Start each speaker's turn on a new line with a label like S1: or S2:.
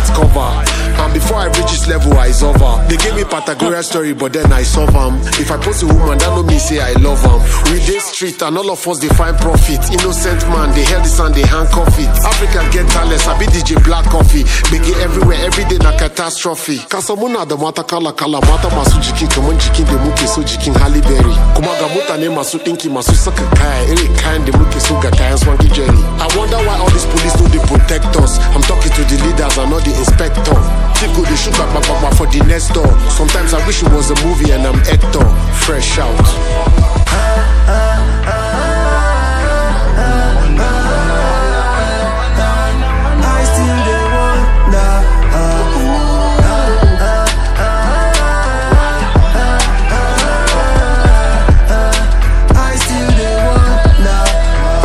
S1: cover. And before I reach this level, I over. They gave me Patagonia story, but then I solve them. If I post a woman, that no mean say I love them. We dey street and all of us they find profit. Innocent man, they held this and they handcuff it. Africa get talents, I be DJ Black Coffee. Biggie everywhere, every day na catastrophe. Kasamuna the mata kala mata masu jikin kaman jikin da muke so jikin Halle Berry. Kuma ga mutane masu dinki masu saka kaya iri kayan da muke so ga kayan Swanky Jerry. I wonder why all these police do they protect us. I'm talking to the leaders and not the inspector. People they shoot back for the next door. Sometimes I wish it was a movie and I'm Hector. Fresh out.